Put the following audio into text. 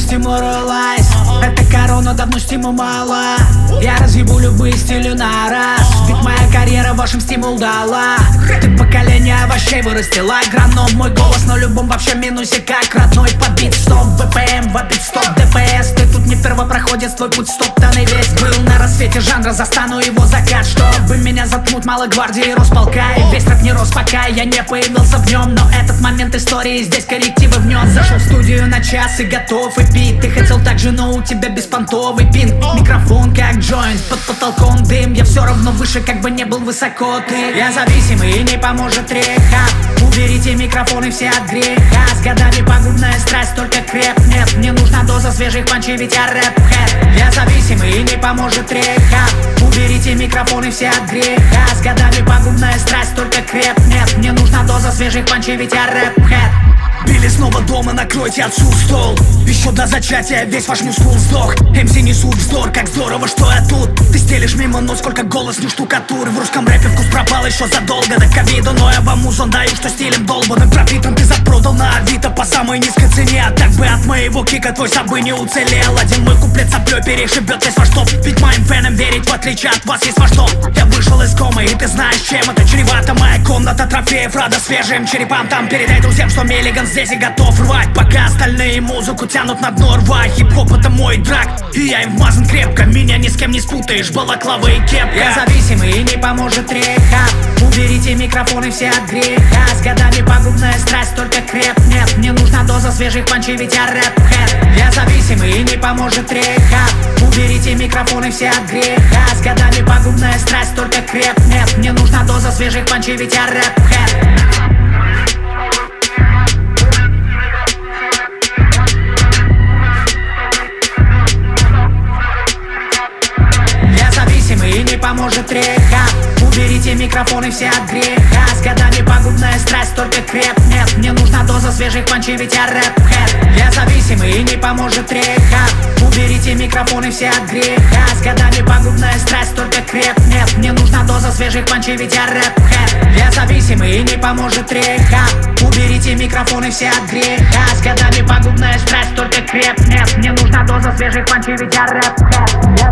стимурулась. Эта корона давно стиму мало. Я разъебу любые стили на раз. Ведь моя карьера вашим стимул дала. Ты поколение овощей вырастила граном. Мой голос на любом вообще минусе как родной. Подбит стоп, ВПМ, вопит стоп, ДПС. Ты тут не первопроходец, твой путь стоптанный весь. Был на рассвете жанра, застану его закат. Чтобы меня заткнуть малой гвардии Росполка. И весь рэп не рос, пока я не появился в нем. Но этот момент истории, здесь коррективы внес. Зашел в студию на час и готов и пить. Ты хотел так же, но у тебя беспонтовый пинг. Микрофон как джойнт, под потолком дым. Я все равно выше, как бы не был высоко ты. Я зависимый и не поможет рехаб. Уберите микрофоны все от греха. С годами пагубная страсть только крепнет. Мне нужна доза свежих панчей, ведь я рэп-хэт. Я зависимый и не поможет рехаб. Уберите микрофоны все от греха. С годами пагубная страсть только крепнет. Мне нужна доза свежих панчей, ведь я рэп-хэт. Били снова дома, накройте отцу стол. Еще до зачатия весь ваш мускул сдох. МС несут вздор, как здорово, что я тут. Ты стелишь мимо, но сколько голос не штукатур. В русском рэпе вкус пропал еще задолго до ковида. Но я вам музон даю, что стилем долбаным пропитан. Ты запродал на Авито по самой низкой цене. А так бы от моего кика твой собой не уцелел. Один мой куплет соплей перешибет весь ваш топ. Ведь моим фенам верить, в отличие от вас, есть во что. Я вышел из комы, и ты знаешь, чем это чревато. Моя комната трофеев, рада свежим черепам. Там передай друзьям, что Миллиган здесь и готов рвать. Пока остальные музыку тянут на дно рва. Хип-хоп это мой драк, и я им вмазан крепко. Меня ни с кем не спутаешь, балаклава и кепка. Я зависимый и не поможет рехаб. Уберите микрофоны все от греха. С годами пагубная страсть только крепнет. Мне нужна доза свежих панчей, ведь я рэп-хэт. Я зависимый и не поможет рехаб. Уберите микрофоны все от греха. С годами пагубная страсть только крепнет. Мне нужна доза свежих панчей, ведь я рэп-хэт. И не поможет рехаб. Уберите микрофоны все от греха. С годами пагубная страсть только крепнет. Мне нужна доза свежих панчей, ведь я рэп-хэт. Я зависимый и не поможет рехаб. Уберите микрофоны все от греха. С годами пагубная страсть только крепнет. Мне нужна доза свежих панчей, ведь я рэп-хэт. Я зависимый и не поможет рехаб. Уберите микрофоны все от греха. С годами пагубная страсть только крепнет. Мне нужна доза свежих панчей, ведь я рэп-хэт.